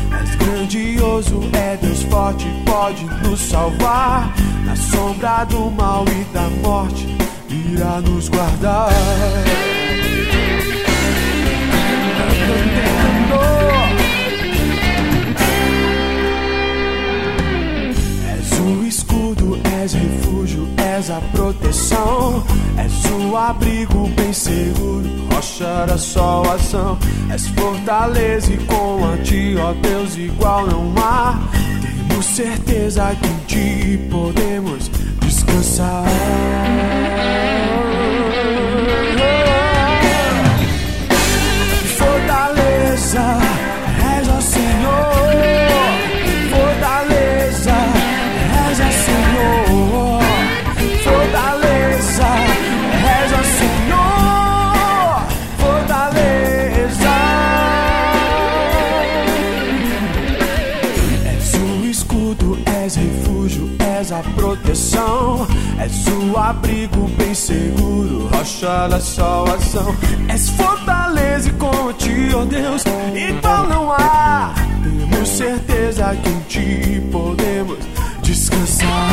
És grandioso, é Deus forte, pode nos salvar. Na sombra do mal e da morte, irá nos guardar. És o escudo, és refúgio, és a proteção. És o abrigo bem seguro, rocha da salvação. És fortaleza e com a ti, ó Deus, igual não há. Temos certeza que em ti podemos descansar. Fortaleza, és o Senhor. Fortaleza, és o Senhor. Fortaleza, és o Senhor. Fortaleza. És o escudo, és refúgio, és a proteção. És o abrigo bem seguro, rocha da salvação. És fortaleza e com ti, ó Deus, igual não há. Temos certeza que em ti podemos descansar.